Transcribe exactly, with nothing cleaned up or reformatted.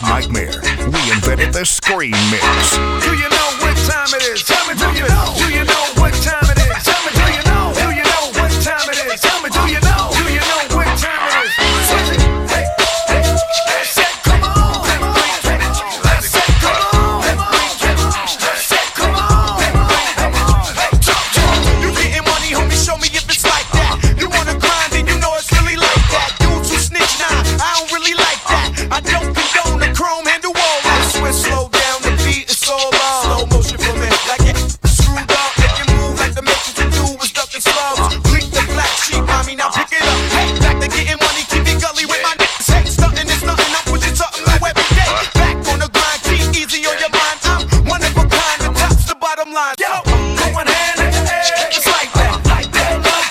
nightmare. We invented the Scream Mix. Do you know what time it is?